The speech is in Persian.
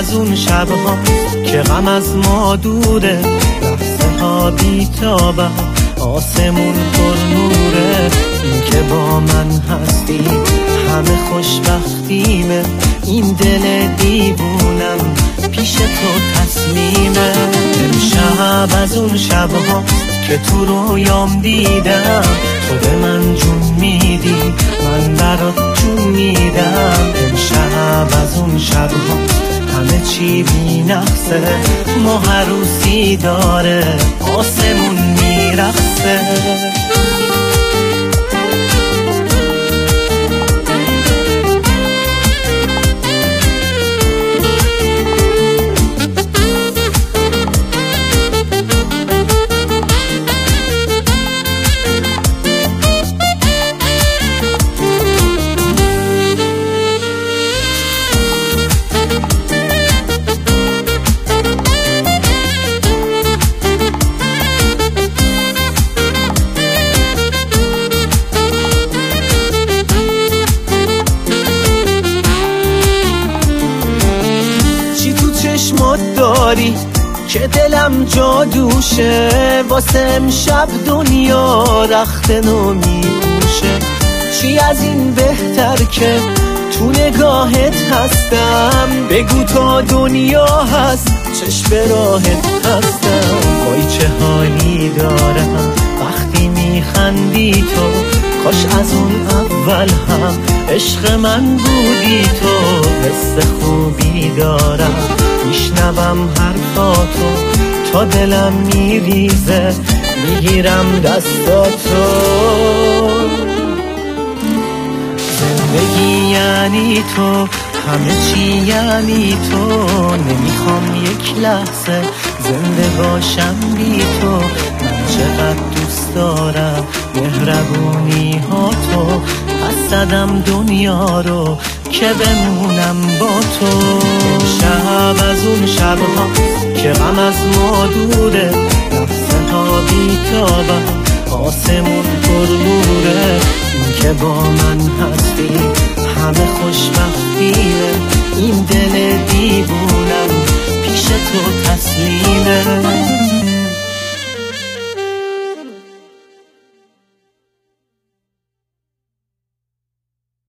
از اون شبها که غم از ما دوره، لحظه ها بی‌تابه، آسمون پر نوره. این که با من هستی همه خوشبختیمه، این دل دیوونم پیش تو تسلیمه. امشب از اون شبها که تو رویام دیدم، تو به من جون میدی، من برات جون میدم. امشب از اون شبها همه چی بی نقصه، ما عروسی داره، آسمون میرقصه. چشمات داری که دلم جادوشه، واسه امشب دنیا رخت نو میپوشه. چی از این بهتر که تو نگاهت هستم، بگو تا دنیا هست چشم راهت هستم. وای چه حالی دارم وقتی میخندی تو، کاش از اون اول هم عشق من بودی تو. حس خوبی دارم میشنوم حرفاتو، تا دلم میریزه میگیرم دستاتو. زندگی یعنی تو، همه چی یعنی تو، نمیخوام یک لحظه زنده باشم بی تو. من چقدر دوست دارم مهربونی ها تو، پس زدم دنیا رو که بمونم با تو. شب از اون شبها که غم از ما دوره، لحظه ها بی‌تابه، آسمون پر نوره. این که با من هستی همه خوشبختیه، این دل دیوونم پیش تو تسلیمه.